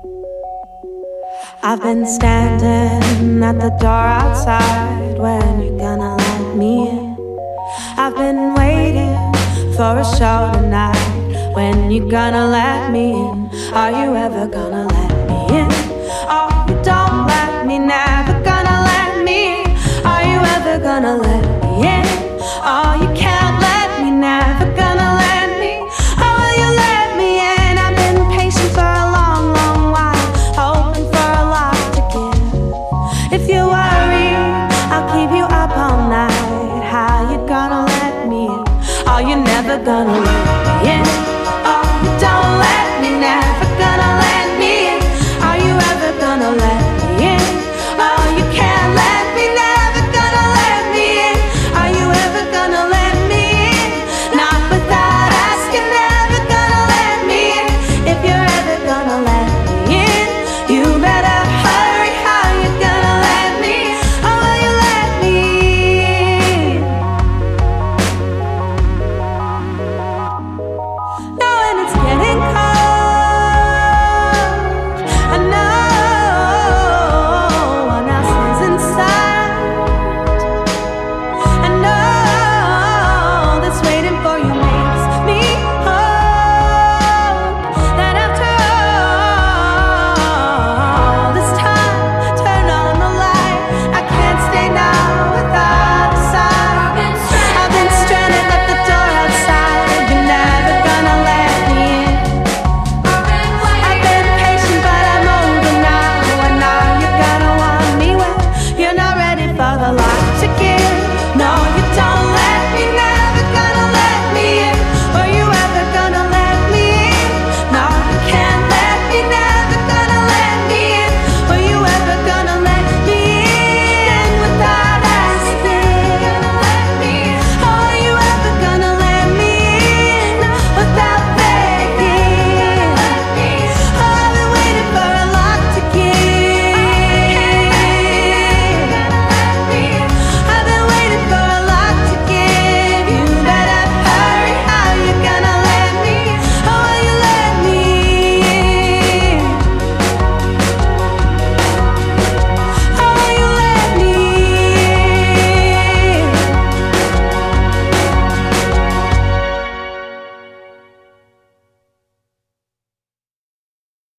I've been standing at the door outside. When you gonna let me in? I've been waiting for a show tonight. When you gonna let me in? Are you ever gonna let